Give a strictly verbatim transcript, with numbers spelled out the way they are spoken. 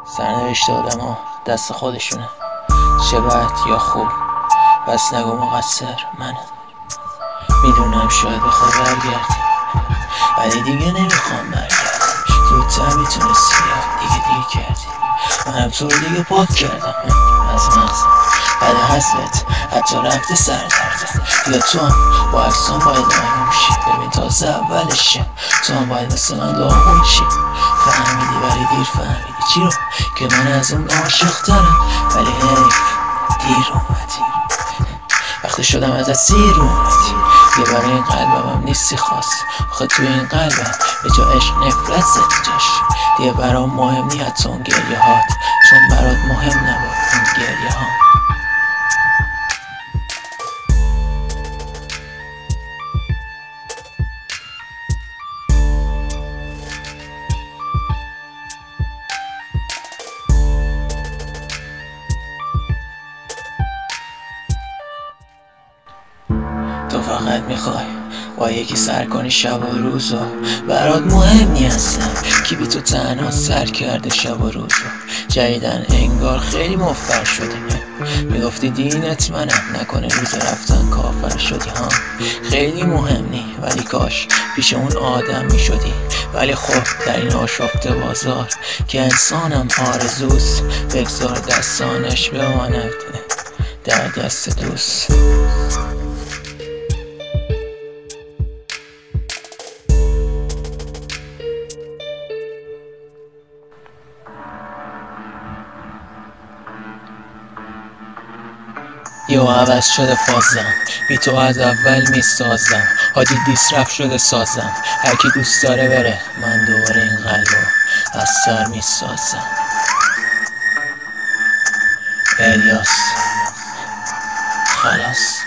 سرنوشت آدم ها دست خودشونه، چه بد یا خوب. بس نگو مقصر منم. میدونم شاید بخوای برگردی، ولی دیگه نمیخوام برگردم. زودتر میتونستی، دیگه دیر کردی. منم تو رو دیگه پاک کردم از مغزم. بعد حسبت حتی رفته سر دردم. یا تو هم با عکسان باید آروم شی. ببین تازه اولشه، تو هم باید مثل من داغون شی. فهمیدی ولی دیر فهمیدی چی رو؟ که من از اون عاشق ترم. ولی حیف دیر اومدی، وقتی شدم ازت سیر اومدی. یه برای این قلبم هم نیستی خاص. آخه توی این قلبم به تو عشق نفرت زدی جاش. دیگه برام مهم نی حتی اون گریه هات، چون برات مهم نبود اون گریه ها. تو فقط میخوای با یکی سر کنی شب و روزو. برات مهم نی هستم کی بی تو تنها سر کرده شب و روزو. جدیدن انگار خیلی مفر شدی. میگفتی دینت منم، نکنه روز رفتن کافر شدی ها. خیلی مهم نی ولی کاش پیش اون آدم میشدی. ولی خب در این آشفته بازار که انسانم آرزوست، بگذار دستانش بماند در دست دوست. یا عوض شده فازم، بی تو از اول میسازم. حاجی دیسرف شده سازم، هر کی دوست داره بره، من دوباره این قلبو از سر میسازم. الیاس خلاص.